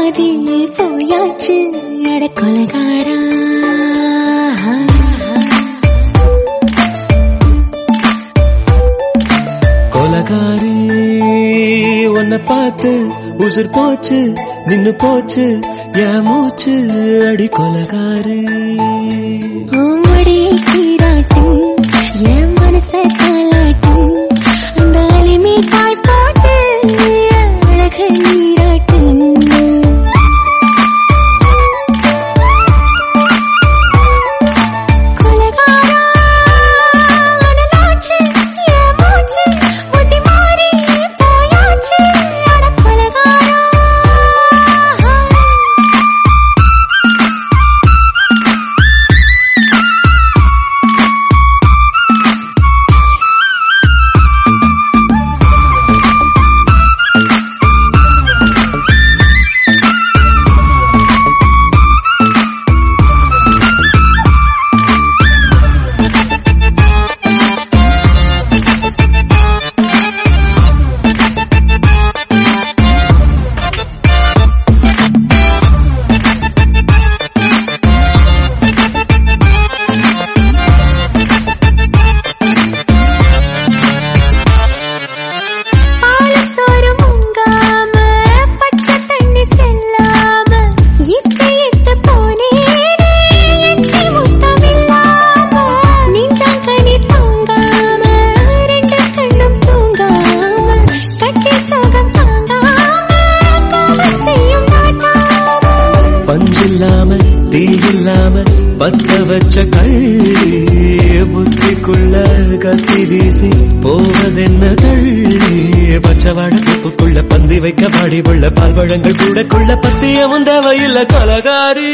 மாறி போயாச்சு அட கொலகாரா. கொலகாரி உன்னை பார்த்து உசுர் போச்சு நின்னு போச்சு என் மூச்சு அடி கொலகாரி. ஓமடியை சீராட்டு என் மனச தாளாட்டு அந்த அலிமே தாய் பாட்டு அழக நீராட்டு. கொலகாரா அனலாச்சு என் மூச்சு புத்தி மாறி போயாச்சு அட கொலகாரா. பஞ்சில்லாம தீயில்லாம பத்த வச்ச கள்ளி புத்திக்குள்ள கத்தி வீசி போவதென்ன தள்ளி பச்சவாட தொப்புக்குள்ள பந்தி வைக்க பாடி உள்ள பால்வழங்கள் கூட கொள்ள பத்தியமும் தேவையில்ல கொலகாரி.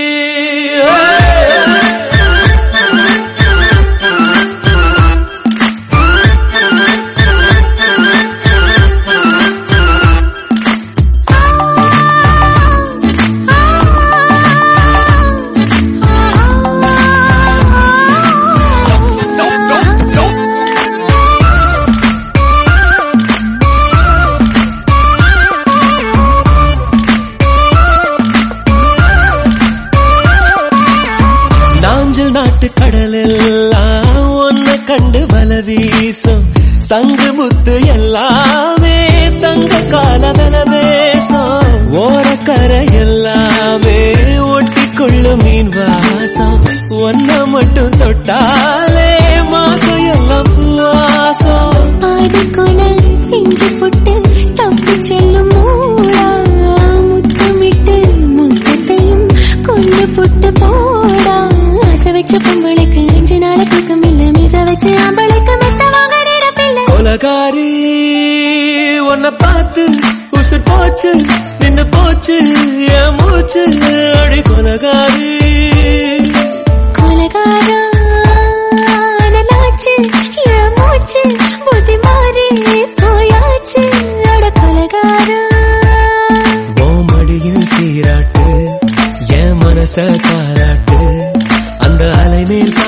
நாட்டு கடலெல்லாம் ஒன்ன கண்டு வல வீசும் சங்கு முத்து எல்லாமே தங்க கால வெல பேசும் ஓரக்கரை எல்லாமே ஒட்டிக்கொள்ளும் மீன் வாசம் ஒன்ன மட்டும் தொட்டாலே மாசம் எல்லாம் வாசம். பாதி கொல செஞ்சு போட்டு தப்பி செல்லும் மூடா முத்தமிட்டு முத்தத்தையும் கொண்டு போட்டு போடா. வச்ச பொம்பளைக்கு 5 நாள் தூக்கம் இல்ல மீச வச்சு ஆம்பளைக்கு மெத்த வாங்க நேரப்பில்லை. கொலகாரி உன்னை பார்த்து உசுர் போச்சு நின்னு போச்சு என் மூச்சு அடி கொலகாரி. கொலகாரா அனலாச்சு என் மூச்சு புத்தி மாறி போயாச்சு அட கொலகாரா. ஓமடியில் சீராட்டு என் மனச தாராட்டு அந்த அலை மேல்